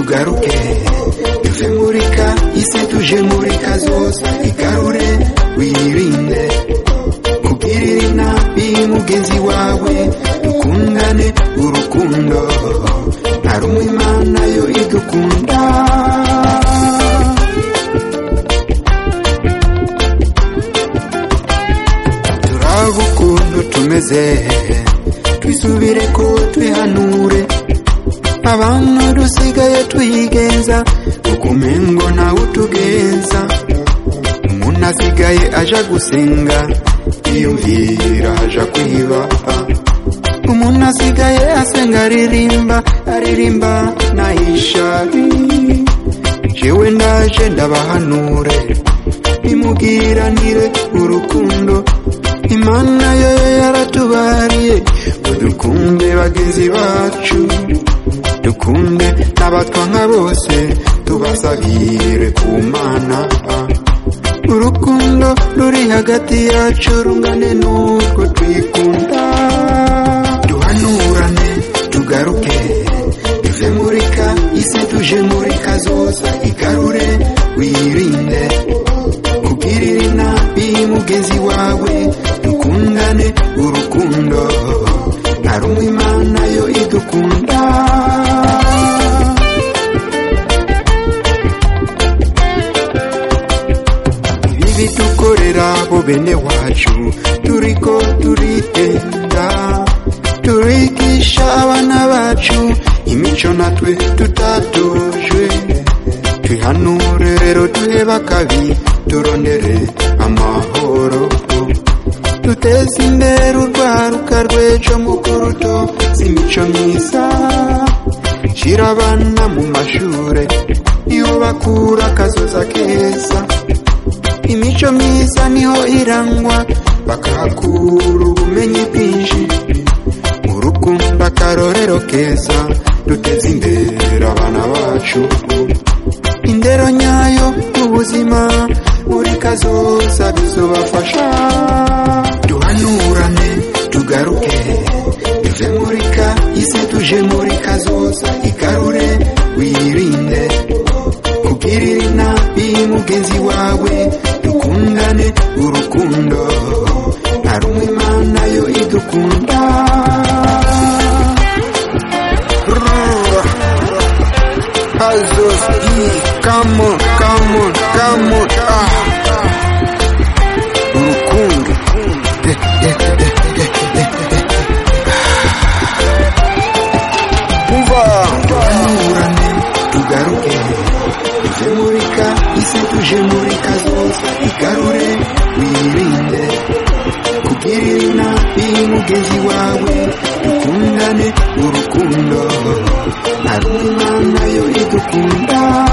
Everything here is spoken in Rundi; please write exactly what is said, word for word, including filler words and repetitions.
tugaruke tuve muri kahise tuje muri kazoza igarure wirinde kugirira inabi mugenzi wawe dukundane urukundo ari umwimana yo idukunda turagukundu tumeze twisubire ko twihanure abantu dusigaye twigenza ukumengo nawe utugenza umuntu asigaye aja gusenga yiyumvira aja kwiba umuntu asigaye asenga aririmba aririmba nahishari jewe ndaje ndabahanure imugiranire urukundo Imana yo yaratubariye dukunde bagenzi bacu dukunde n'abatwanka bose tubasabire ku Mana urukundo ruri hagati yacu rungane n'urwo twikunda duhanurane tugaruke tuve muri kahise tuje muri kazoza igarure wirinde kugirira inabi mugenzi wawe dukundane urukundo ari umwimana yo idukunda ibi dukorera bo bene wacu turiko turitenda turigisha abana bacu imico natwe tutatojwe twihanure rero duheba kabi turondere amahoro duteze imbere urwaruka rw'ejo mukuruto z'imico myiza shira abana mu mashure niho bakura akazoza keza imico myiza niho irangwa bakahakura ubumenyi bwinshi urukundo akarorero keza duteze imbere abana bacu indero nyayo ubuzima muri kazoza bizobafasha duhanurane tugaruke tuve muri kahise tuje muri kazoza igarure wirinde kugirira inabi mugenzi wawe dukundane urukundo ari umwimana yo idukunda Kazoza, come on, come on, come on, ah urukundo umva duhanurane tugaruke tuve muri kahise tuje muri kazoza igarure wirinde kugirira inabi mugenzi wawe dukundane urukundo ari umwimana yo idukunda